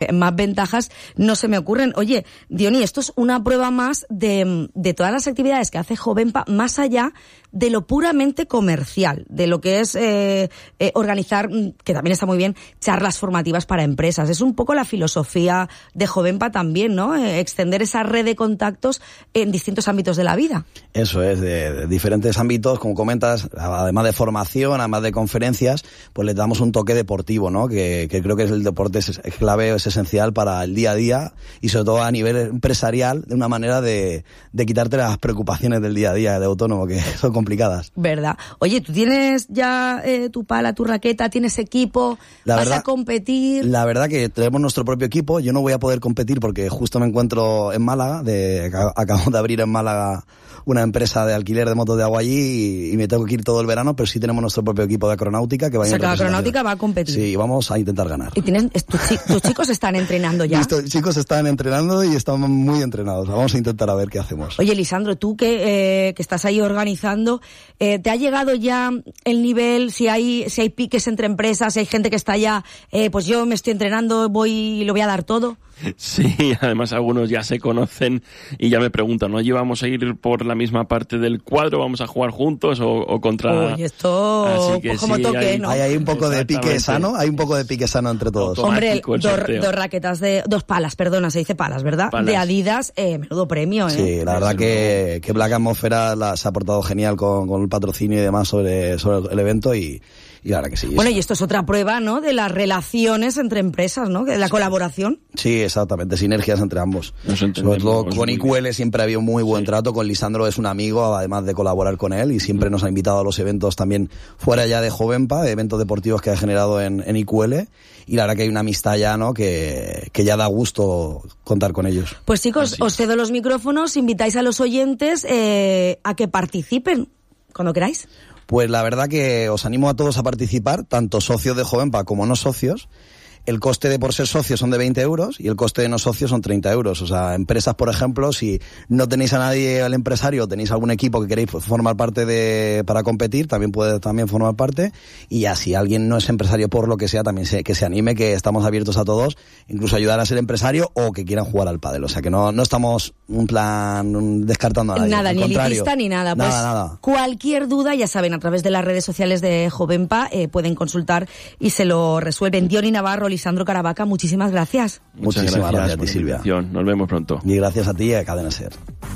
más ventajas no se me ocurren. Oye, Diony, esto es una prueba más de todas las actividades que hace Jovenpa, más allá de lo puramente comercial, de lo que es organizar, que también está muy bien, charlas formativas para empresas. Es un poco la filosofía de Jovenpa también, ¿no? Extender esa red de contactos en distintos ámbitos de la vida. Eso es, de diferentes ámbitos, como comentas, además de formación, además de conferencias, pues le damos un toque deportivo, ¿no? Que creo que el deporte es clave, es esencial para el día a día y sobre todo a nivel empresarial, de una manera de quitarte las preocupaciones del día a día de autónomo, que son complicadas. ¿Verdad? Oye, ¿tú tienes ya tu pala, tu raqueta, tienes equipo? ¿Vas a competir? La verdad que tenemos nuestro propio equipo. Yo no voy a poder competir porque justo me encuentro en Málaga, acabamos de abrir en Málaga una empresa de alquiler de motos de agua allí y me tengo que ir todo el verano, pero sí tenemos nuestro propio equipo de acronáutica que va a ir. O sea, que la acronáutica va a competir. Sí, vamos a intentar ganar. ¿Y tus chicos están entrenando ya? Estos chicos están entrenando y están muy entrenados. Vamos a intentar a ver qué hacemos. Oye, Lisandro, tú que estás ahí organizando, ¿te ha llegado ya el nivel, si hay piques entre empresas, si hay gente que está ya, pues yo me estoy entrenando, voy y lo voy a dar todo? Sí, además algunos ya se conocen y ya me preguntan, ¿no? ¿Vamos a ir por la misma parte del cuadro? ¿Vamos a jugar juntos o contra...? Oye, esto pues como sí, toque, ¿no? Hay un poco de pique sano, entre todos. Hombre, dos raquetas dos palas, perdona, se dice palas, ¿verdad? Palas. De Adidas, menudo premio, ¿eh? Sí, la verdad que Black Atmósfera se ha portado genial con el patrocinio y demás sobre el evento y la verdad que sí. Bueno, y esto es otra prueba, ¿no? De las relaciones entre empresas, ¿no? De la colaboración. Sí, exactamente, sinergias entre ambos. Sobre todo con IQL siempre ha habido muy buen trato, con Lisandro es un amigo, además de colaborar con él, y siempre nos ha invitado a los eventos también fuera ya de Jovenpa, de eventos deportivos que ha generado en IQL, y la verdad que hay una amistad ya, ¿no? Que ya da gusto contar con ellos. Pues chicos, os cedo los micrófonos, invitáis a los oyentes a que participen, cuando queráis. Pues la verdad que os animo a todos a participar, tanto socios de Jovenpa como no socios. El coste de por ser socios son de 20 euros y el coste de no socios son 30 euros. O sea, empresas, por ejemplo, si no tenéis a nadie al empresario, tenéis algún equipo que queréis formar parte para competir, también puede formar parte. Y ya si alguien no es empresario por lo que sea, también que se anime, que estamos abiertos a todos, incluso ayudar a ser empresario o que quieran jugar al pádel. O sea, que no estamos un plan descartando a nadie. Nada, ni elitista ni nada. Pues nada. Cualquier duda, ya saben, a través de las redes sociales de Jovenpa pueden consultar y se lo resuelven. Diony Navarro, Lisandro Caravaca, muchísimas gracias. Muchísimas gracias a ti, Silvia. Nos vemos pronto. Y gracias a ti y a Cadena Ser.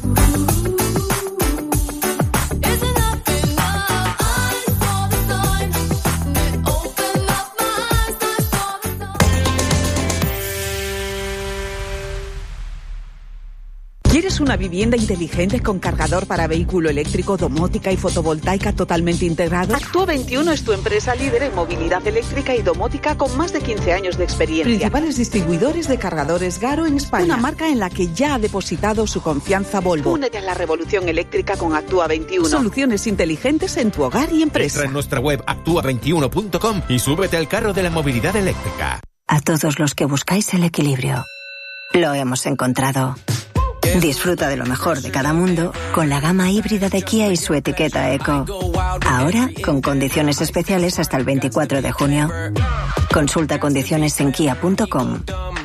¿Quieres una vivienda inteligente con cargador para vehículo eléctrico, domótica y fotovoltaica totalmente integrado? Actua 21 es tu empresa líder en movilidad eléctrica y domótica con más de 15 años de experiencia. Principales distribuidores de cargadores Garo en España. Una marca en la que ya ha depositado su confianza Volvo. Únete a la revolución eléctrica con Actua 21. Soluciones inteligentes en tu hogar y empresa. Entra en nuestra web actua21.com y súbete al carro de la movilidad eléctrica. A todos los que buscáis el equilibrio, lo hemos encontrado. Disfruta de lo mejor de cada mundo con la gama híbrida de Kia y su etiqueta Eco. Ahora, con condiciones especiales hasta el 24 de junio. Consulta condiciones en kia.com.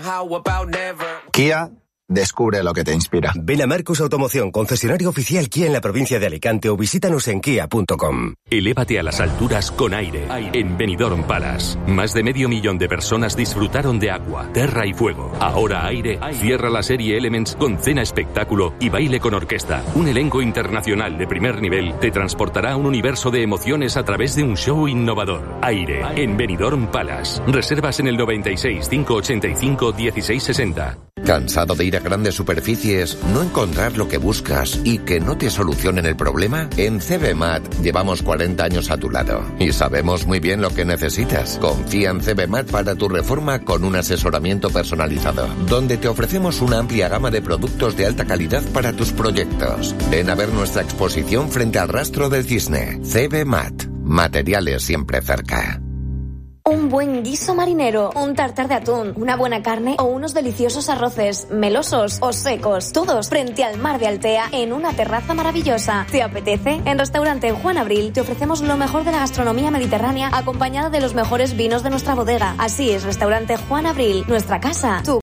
Kia, descubre lo que te inspira. Ven a Marcos Automoción, concesionario oficial Kia en la provincia de Alicante, o visítanos en kia.com. Elévate a las alturas con Aire en Benidorm Palace. Más de 500.000 de personas disfrutaron de agua, tierra y fuego. Ahora Aire cierra la serie Elements con cena espectáculo y baile con orquesta. Un elenco internacional de primer nivel te transportará a un universo de emociones a través de un show innovador. Aire en Benidorm Palace. Reservas en el 96 585 1660. ¿Cansado de ir a grandes superficies, no encontrar lo que buscas y que no te solucionen el problema? En CBMAT llevamos 40 años a tu lado y sabemos muy bien lo que necesitas. Confía en CBMAT para tu reforma con un asesoramiento personalizado, donde te ofrecemos una amplia gama de productos de alta calidad para tus proyectos. Ven a ver nuestra exposición frente al Rastro del Cisne. CBMAT. Materiales siempre cerca. Un buen guiso marinero, un tartar de atún, una buena carne o unos deliciosos arroces, melosos o secos, todos frente al mar de Altea en una terraza maravillosa. ¿Te apetece? En Restaurante Juan Abril te ofrecemos lo mejor de la gastronomía mediterránea acompañada de los mejores vinos de nuestra bodega. Así es, Restaurante Juan Abril, nuestra casa, tu